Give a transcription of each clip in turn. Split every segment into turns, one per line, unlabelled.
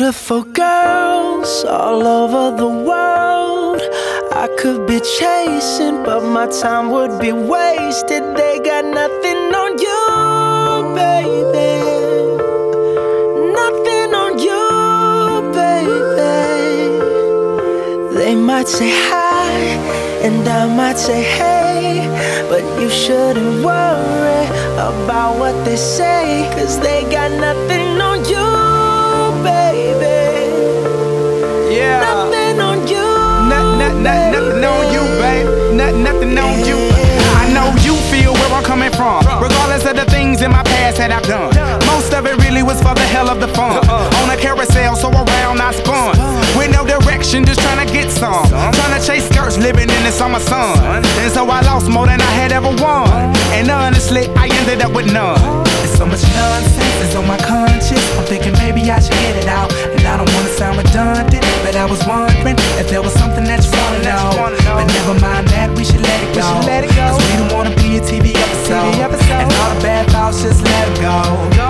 Beautiful girls all over the world. I could be chasing, but my time would be wasted. They got nothing on you, baby. Nothing on you, baby. They might say hi, and I might say hey, but you shouldn't worry about what they say, 'cause they got nothing on you, baby.
Yeah.
Nothing on you.
Nothing on you, babe. Nothing on you. I know you feel where I'm coming from, regardless of the things in my past that I've done. Most of it really was for the hell of the fun. On a carousel, so around I spun. With no direction, just trying to get some. Trying to chase skirts, living in the summer sun. And so I lost more than I had ever won. And honestly, I ended up with none. There's so much nonsense is on my conscience. I'm thinking maybe I should get it out. And I don't wanna sound redundant, but I was wondering if there was something that you wanna know. But never mind that, we should let it go. 'Cause we don't wanna be a TV episode. And all the bad thoughts, just let it go.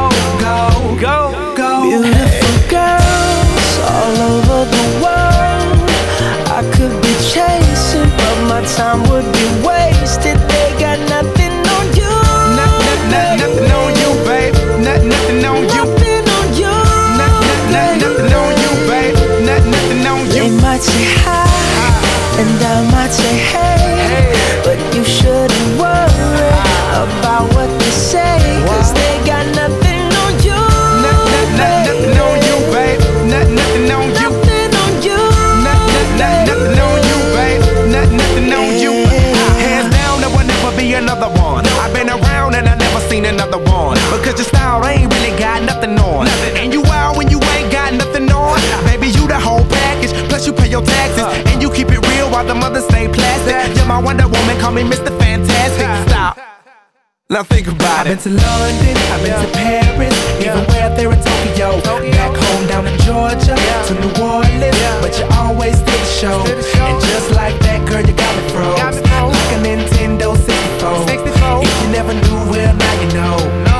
Go.
Beautiful girls all over the world. I could be chasing, but my time would be wasted. They got nothing on you.
Nothing on you, babe. Nothing on you.
Nothing on you.
Nothing on you, babe. Nothing on you.
They might say hi, and I might say hey, but you shouldn't worry about what they say, 'cause they got nothing on you.
Nothing on you, babe. Nothing on you.
Nothing on you.
Nothing on you, babe. Nothing on you. Hands down, there will never be another one. I've been around and I never seen another one. Because your style ain't really got nothing on. And you out when you ain't got nothing on. Baby, you the whole package. Plus you pay your taxes. And you keep it real while the mothers stay plastic. You're my Wonder Woman, call me Mr. Fantastic. Stop. Now think about it. I've been to London, I've been to Paris, even where there in Tokyo. Back home down in Georgia, to New Orleans, but you always did the show. And just like that, girl, you got me froze. Like a Nintendo 64. If you never knew, well, now you know.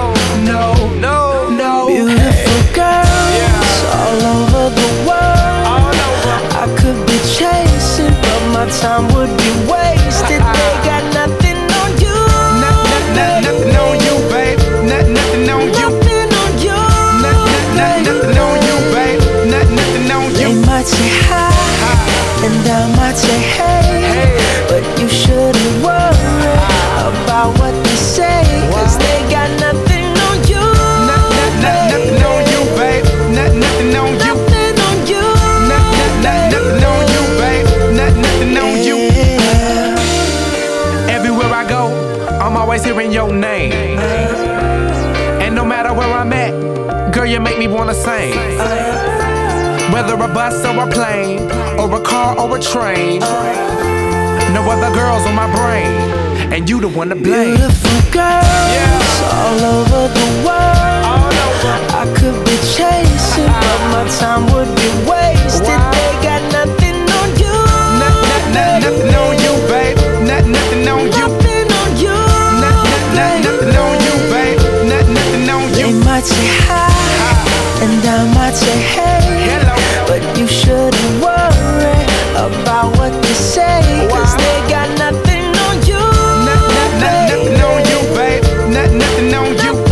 No.
Beautiful girls all over the world. I could be chasing, but my time would be wasted. They got nothing on you.
Nothing on you, babe. Nothing on you.
Nothing on you.
Nothing on you, babe. Nothing on you.
They might say hi, and I might say hey, but you shouldn't worry about what they say, 'cause they got nothing on you.
Nothing on you, babe. Nothing on you.
Nothing on you.
Nothing on you, babe. Nothing on you. Everywhere I go, I'm always hearing your name. And no matter where I'm at, girl, you make me wanna sing. Whether a bus or a plane, or a car or a train, no other girls on my brain, and you the one to blame.
Beautiful girls all over the world. I could be chasing, but my time would be wasted. They got nothing on you.
Nothing on you, babe. Nothing on you.
Nothing on you.
Nothing on you, babe. Nothing on you.
They might say hi, and I might say hey,
Hello.
but you shouldn't worry about what they say, 'cause they got nothing on you.
Nothing on you, babe. Nothing on you.